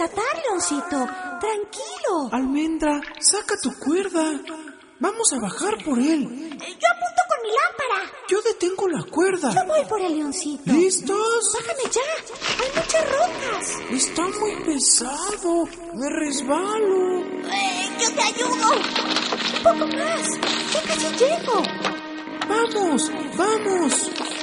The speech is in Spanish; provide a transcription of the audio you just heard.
rescatar, Leoncito. Tranquilo. Almendra, saca tu cuerda. Vamos a bajar por él. Yo apunto con mi lámpara. Yo detengo la cuerda. Yo voy por el Leoncito. ¿Listos? Bájame ya. Hay muchas rocas. Está muy pesado. Me resbalo. Yo te ayudo. Un poco más. Ya casi llego. Vamos, vamos.